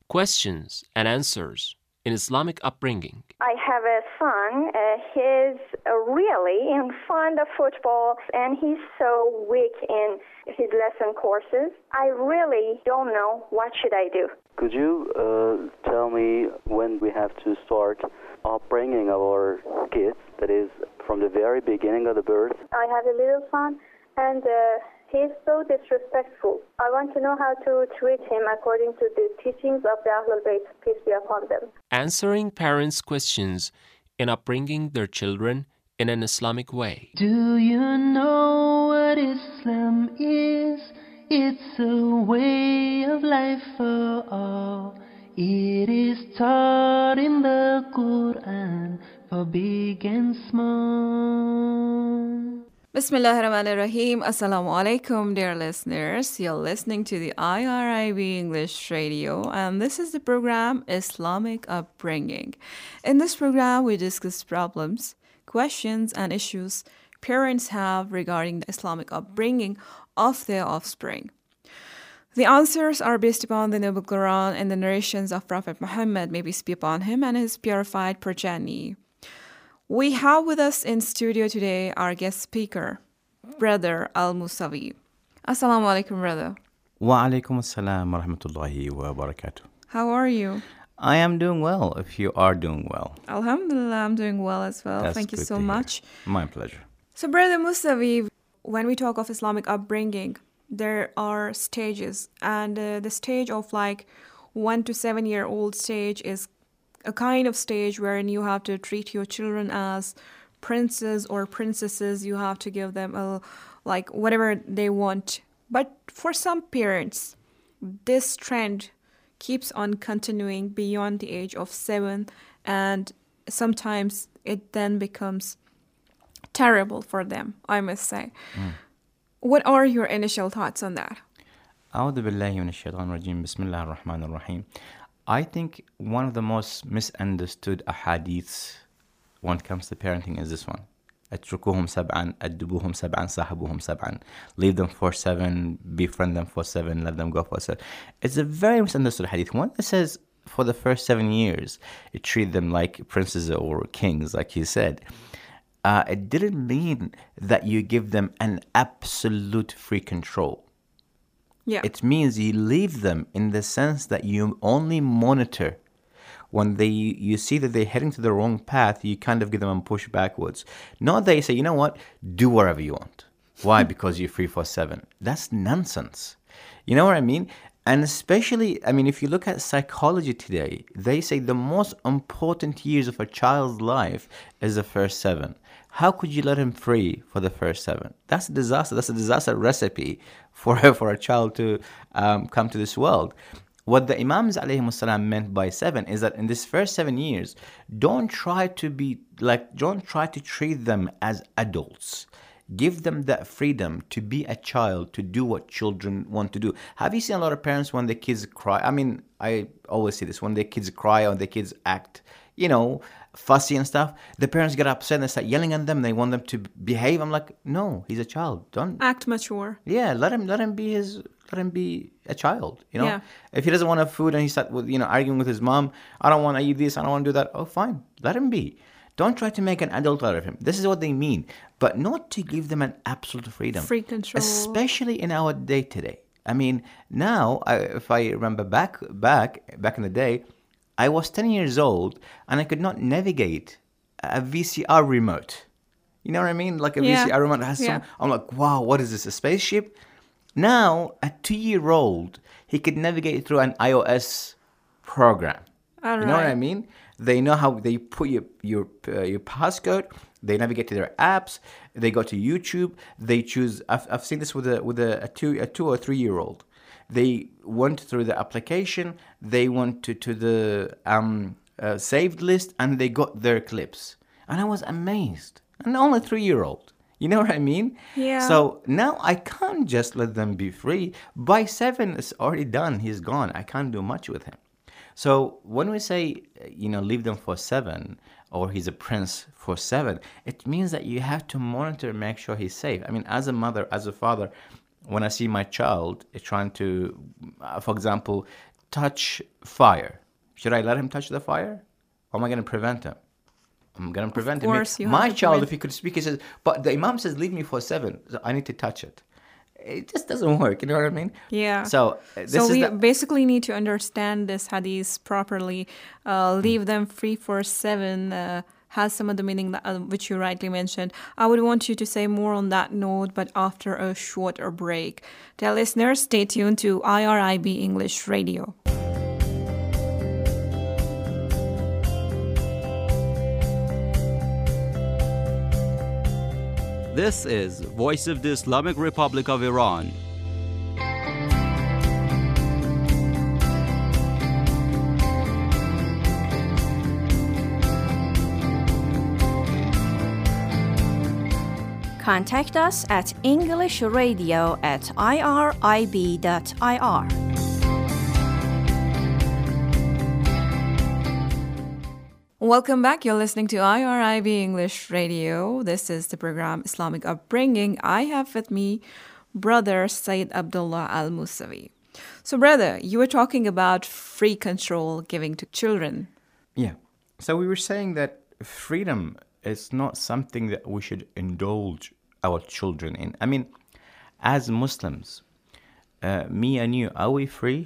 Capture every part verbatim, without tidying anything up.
Questions and answers in Islamic upbringing. I have a son. Uh, he's uh, really in fond of football, and he's so weak in his lesson courses. I really don't know what should I do. Could you uh, tell me when we have to start upbringing our kids, that is, from the very beginning of the birth? I have a little son, and uh, he's so disrespectful. I want to know how to treat him according to the teachings of the Ahlul Bayt, peace be upon them. Answering parents' questions in upbringing their children in an Islamic way. Do you know what Islam is? It's a way of life for all. It is taught in the Quran for big and small. Bismillahir Rahmanir Rahim. Assalamu alaikum, dear listeners. You're listening to the I R I B English Radio, and this is the program Islamic Upbringing. In this program, we discuss problems, questions, and issues parents have regarding the Islamic upbringing of their offspring. The answers are based upon the Noble Quran and the narrations of Prophet Muhammad, may peace be upon him, and his purified progeny. We have with us in studio today our guest speaker, Brother Al-Musawi. Assalamu alaikum, brother. Wa alaikum assalam wa rahmatullahi wa barakatuh. How are you? I am doing well, if you are doing well. Alhamdulillah, I'm doing well as well. That's Thank you good so to hear. much. My pleasure. So, Brother Musawi, when we talk of Islamic upbringing, there are stages, and uh, the stage of like one to seven year old stage is a kind of stage wherein you have to treat your children as princes or princesses. You have to give them a, like whatever they want. But for some parents, this trend keeps on continuing beyond the age of seven, and sometimes it then becomes terrible for them, I must say. Mm. What are your initial thoughts on that? A'udhu billahi minash shaitanir rajim. Bismillahir rahmanir rahim. I think one of the most misunderstood ahadiths when it comes to parenting is this one. Atrukuhum sab'an, addubuhum sab'an, sahabuhum sab'an. Leave them for seven, befriend them for seven, let them go for seven. It's a very misunderstood hadith. One that says for the first seven years, you treat them like princes or kings, like he said. Uh, it didn't mean that you give them an absolute free control. Yeah. It means you leave them in the sense that you only monitor. When they you see that they're heading to the wrong path, you kind of give them a push backwards. Not that you say, you know what, do whatever you want. Why? Because you're free for seven. That's nonsense. You know what I mean? And especially, I mean, if you look at psychology today, they say the most important years of a child's life is the first seven. How could you let him free for the first seven? That's a disaster. That's a disaster recipe for, for a child to um, come to this world. What the Imams alayhimus salam meant by seven is that in this first seven years, don't try to be like, don't try to treat them as adults. Give them that freedom to be a child, to do what children want to do. Have you seen a lot of parents when their kids cry? I mean, I always see this. When their kids cry or their kids act, you know, fussy and stuff, the parents get upset and they start yelling at them. They want them to behave. I'm like, no, he's a child. Don't act mature. Yeah, let him let him be his let him be a child. You know, yeah. If he doesn't want to have food and he start with you know arguing with his mom, I don't want to eat this, I don't want to do that. Oh, fine, let him be. Don't try to make an adult out of him. This is what they mean, but not to give them an absolute freedom, free control, especially in our day today. I mean, now I, if I remember back back back in the day, I was ten years old and I could not navigate a V C R remote. You know what I mean? Like a yeah. V C R remote has some. Yeah. I'm like, wow, what is this? A spaceship? Now, a two-year-old, he could navigate through an iOS program. All right. You know what I mean? They know how they put your your uh, your passcode. They navigate to their apps. They go to YouTube. They choose. I've I've seen this with a with a, a two a two or three year old. They went through the application. They went to to the um uh, saved list and they got their clips. And I was amazed. And only three year old. You know what I mean? Yeah. So now I can't just let them be free. By seven, it's already done. He's gone. I can't do much with him. So when we say, you know, leave them for seven, or he's a prince for seven, it means that you have to monitor and make sure he's safe. I mean, as a mother, as a father, when I see my child trying to, uh, for example, touch fire. Should I let him touch the fire? Or am I going to prevent him? I'm going to prevent Of course, him. you have My to child, prevent- if he could speak, he says, but the Imam says, leave me for seven. So I need to touch it. It just doesn't work. You know what I mean? Yeah. So uh, this So is we the, basically need to understand this hadith properly. Uh, leave them free for seven uh, has some of the meaning that, uh, which you rightly mentioned. I would want you to say more on that note, but after a shorter break. Dear listeners, stay tuned to I R I B English Radio. This is Voice of the Islamic Republic of Iran. Contact us at englishradio at irib dot I R. Welcome back. You're listening to I R I B English Radio. This is the program Islamic Upbringing. I have with me brother Sayyid Abdullah Al Musavi. So, brother, you were talking about free control giving to children. yeah. So we were saying that freedom is not something that we should indulge our children in. I mean, as Muslims, uh, me and you, are we free?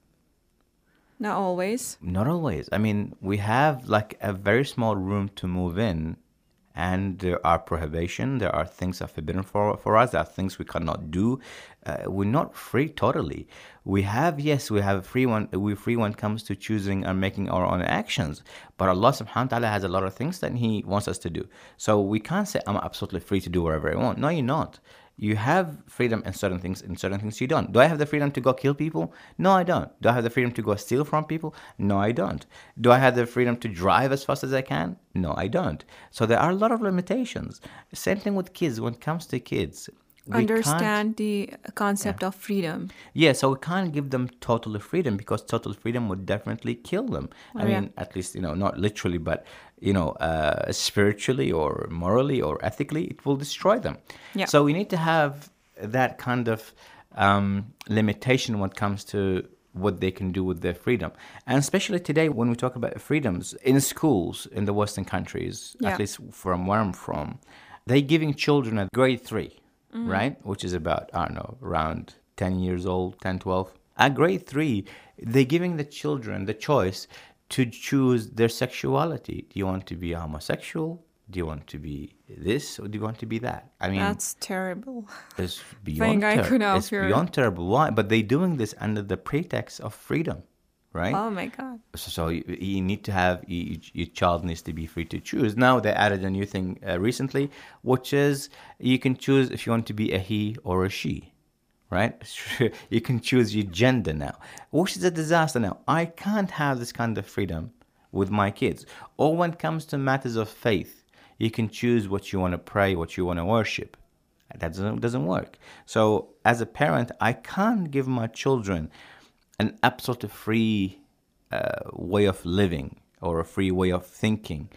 Not always. Not always. I mean, we have like a very small room to move in, and there are prohibition. There are things that are forbidden for, for us. There are things we cannot do. Uh, we're not free totally. We have, yes, we have free one. We're free when it comes to choosing and making our own actions. But Allah subhanahu wa ta'ala has a lot of things that He wants us to do. So we can't say, I'm absolutely free to do whatever I want. No, you're not. You have freedom in certain things, in certain things you don't. Do I have the freedom to go kill people? No, I don't. Do I have the freedom to go steal from people? No, I don't. Do I have the freedom to drive as fast as I can? No, I don't. So there are a lot of limitations. Same thing with kids. When it comes to kids, we can't- Understand the concept of freedom. yeah, so we can't give them total freedom because total freedom would definitely kill them. I Oh, yeah. mean, at least, you know, not literally, but, you know, uh, spiritually or morally or ethically, it will destroy them. Yeah. So we need to have that kind of um, limitation when it comes to what they can do with their freedom. And especially today, when we talk about freedoms in schools in the Western countries, Yeah. at least from where I'm from, they're giving children at grade three, right? Which is about, I don't know, around ten years old, ten, twelve. At grade three, they're giving the children the choice to choose their sexuality. Do you want to be homosexual? Do you want to be this or do you want to be that? I mean, That's terrible. it's beyond, Think I ter- could have it's heard. beyond terrible. Why? But they're doing this under the pretext of freedom, right? Oh my God. So, so you, you need to have, you, your child needs to be free to choose. Now they added a new thing uh, recently, which is you can choose if you want to be a he or a she, right? You can choose your gender now, which is a disaster now. I can't have this kind of freedom with my kids. Or when it comes to matters of faith, you can choose what you want to pray, what you want to worship. That doesn't, doesn't work. So as a parent, I can't give my children an absolute free uh, way of living or a free way of thinking.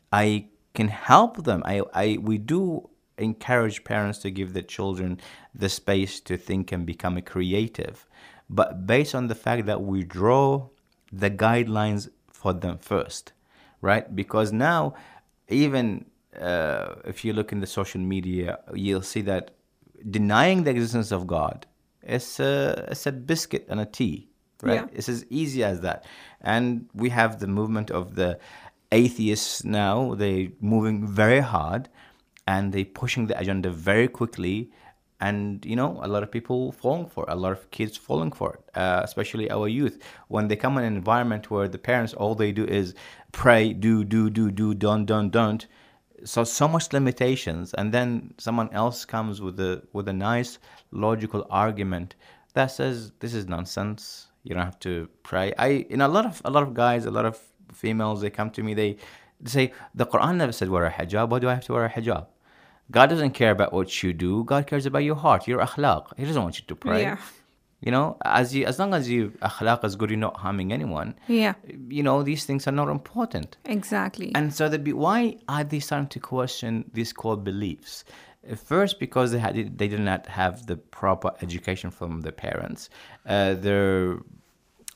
I can help them. I, I we do encourage parents to give their children the space to think and become a creative, but based on the fact that we draw the guidelines for them first, right? Because now, even uh, if you look in the social media, you'll see that denying the existence of God is a, it's a biscuit and a tea, right? Yeah. It's as easy as that. And we have the movement of the atheists now. They're moving very hard and they're pushing the agenda very quickly. And, you know, a lot of people falling for it, a lot of kids falling for it, uh, especially our youth. When they come in an environment where the parents, all they do is pray, do, do, do, do, don't, don't, don't. So, so much limitations. And then someone else comes with a, with a nice logical argument that says, this is nonsense. You don't have to pray. I, you know, a lot of, a lot of guys, a lot of females, they come to me, they, they say, the Quran never said wear a hijab. Why do I have to wear a hijab? God doesn't care about what you do. God cares about your heart, your akhlaq. He doesn't want you to pray. Yeah. You know, as you, as long as your akhlaq is good, you're not harming anyone. Yeah. You know, these things are not important. Exactly. And so, the, why are they starting to question these core beliefs? First, because they had they did not have the proper education from their parents. Uh, their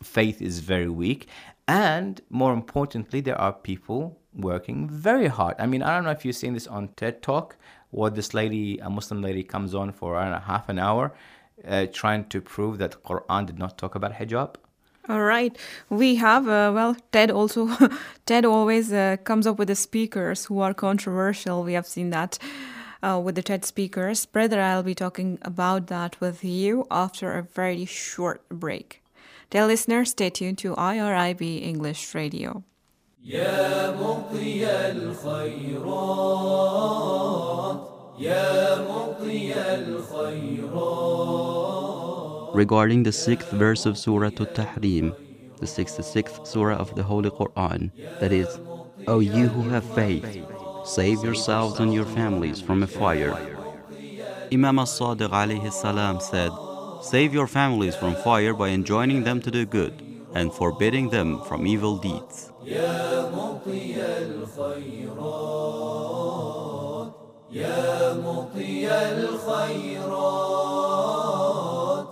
faith is very weak. And more importantly, there are people working very hard. I mean, I don't know if you've seen this on TED Talk, where this lady, a Muslim lady, comes on for I don't know, half an hour uh, trying to prove that the Quran did not talk about hijab. All right. We have, uh, well, TED also, TED always uh, comes up with the speakers who are controversial. We have seen that uh, with the TED speakers. Brother, I'll be talking about that with you after a very short break. Dear listeners, stay tuned to I R I B English Radio. يا مطي الخيرات يا مطي الخيرات. Regarding the sixth verse of Surah At-Tahrim, the sixty-sixth Surah of the Holy Quran, that is, O you who have faith, save yourselves and your families from a fire. Imam As-Sadiq alayhi salam said, save your families from fire by enjoining them to do good and forbidding them from evil deeds. يا مطي الخيرات يا مطي الخيرات.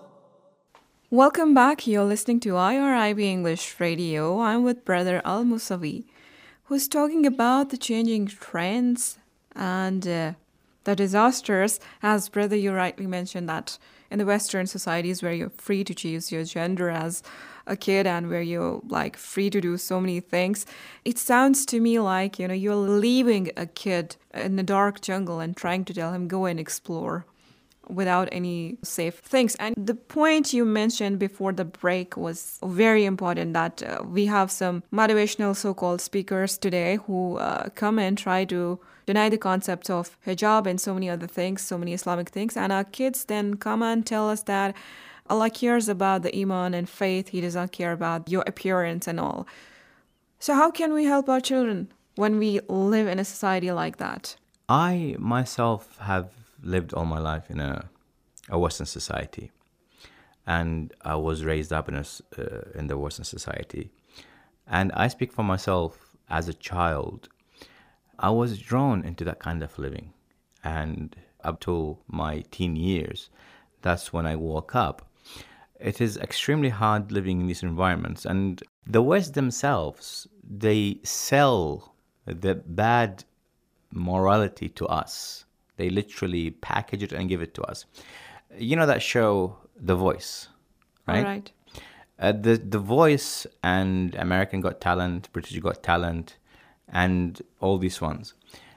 Welcome back. You're listening to I R I B English Radio. I'm with Brother Al Musawi, who's talking about the changing trends and uh, the disasters. As Brother, you rightly mentioned that in the Western societies where you're free to choose your gender as a kid and where you're like free to do so many things, it sounds to me like, you know, you're leaving a kid in the dark jungle and trying to tell him go and explore without any safe things. And the point you mentioned before the break was very important, that uh, we have some motivational so-called speakers today who uh, come and try to deny the concept of hijab and so many other things, so many Islamic things. And our kids then come and tell us that Allah cares about the iman and faith. He does not care about your appearance and all. So how can we help our children when we live in a society like that? I myself have lived all my life in a, a Western society. And I was raised up in, a, uh, in the Western society. And I speak for myself as a child. I was drawn into that kind of living. And up till my teen years, that's when I woke up. It is extremely hard living in these environments. And the West themselves, they sell the bad morality to us. They literally package it and give it to us. You know that show, The Voice, right? All right. Uh, the, the Voice and American Got Talent, British Got Talent, and all these ones.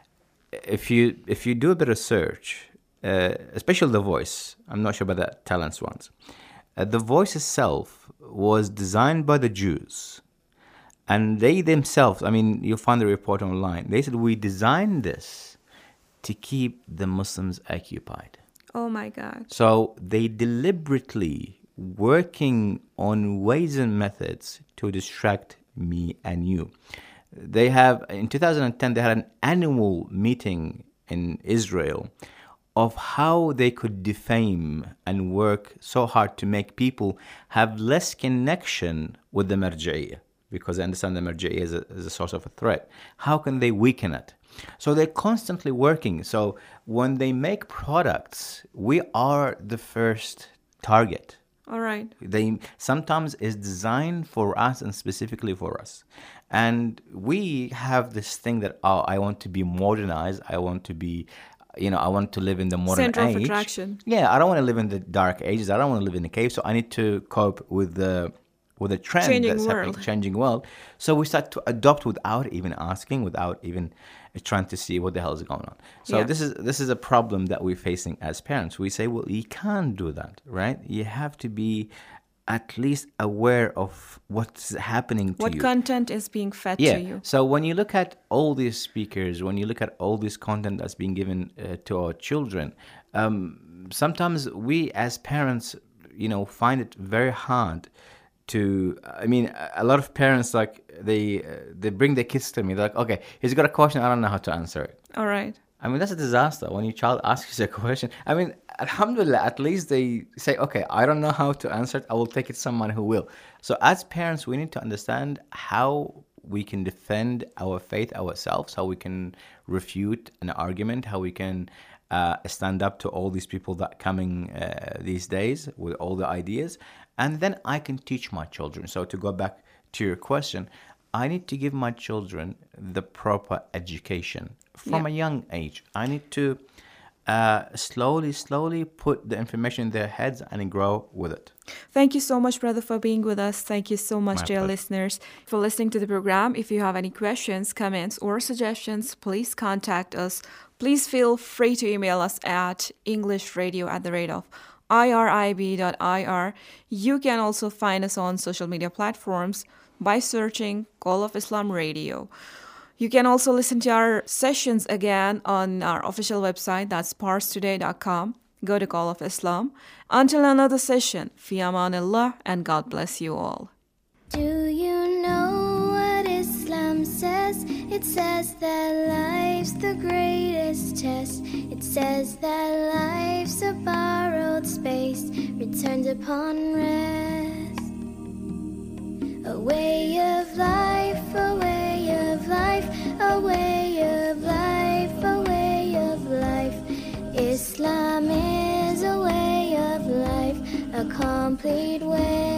If you if you do a bit of search, uh, especially The Voice, I'm not sure about the Talents ones, uh, The Voice itself was designed by the Jews. And they themselves, I mean, you'll find the report online, they said, we designed this to keep the Muslims occupied. Oh my God. So they deliberately working on ways and methods to distract me and you. They have, in two thousand ten, they had an annual meeting in Israel of how they could defame and work so hard to make people have less connection with the Marja'iyah, because they understand the Marja'iyah is a, is a source of a threat. How can they weaken it? So they're constantly working. So when they make products, we are the first target. All right. They sometimes is designed for us and specifically for us. And we have this thing that, oh, I want to be modernized. I want to be, you know, I want to live in the modern Center age. of attraction. Yeah, I don't want to live in the dark ages. I don't want to live in the cave. So I need to cope with the with the trend Changing that's world. happening, changing world. So we start to adopt without even asking, without even trying to see what the hell is going on. So Yeah. this is this is a problem that we're facing as parents. We say, well, you can't do that, right? You have to be at least aware of what's happening to What you. content is being fed Yeah. to you? So when you look at all these speakers, when you look at all this content that's being given uh, to our children, um, sometimes we as parents, you know, find it very hard to. I mean, a- a lot of parents like they uh, they bring their kids to me. They're like, okay, he's got a question, I don't know how to answer it. All right. I mean, that's a disaster when your child asks you a question. I mean, alhamdulillah, at least they say, okay, I don't know how to answer it. I will take it to someone who will. So as parents, we need to understand how we can defend our faith ourselves, how we can refute an argument, how we can uh, stand up to all these people that coming uh, these days with all the ideas, and then I can teach my children. So to go back to your question, I need to give my children the proper education from Yeah. a young age. I need to uh, slowly, slowly put the information in their heads and grow with it. Thank you so much, brother, for being with us. Thank you so much, My dear pleasure. listeners, for listening to the program. If you have any questions, comments, or suggestions, please contact us. Please feel free to email us at englishradio at the rate of irib.ir. You can also find us on social media platforms by searching Call of Islam Radio. You can also listen to our sessions again on our official website, that's pars today dot com. Go to Call of Islam. Until another session, fi amanillah, and God bless you all. Do you know what Islam says? It says that life's the greatest test. It says that life's a borrowed space, returned upon rest. A way of life, a way of life, a way of life, a way of life. Islam is a way of life, a complete way.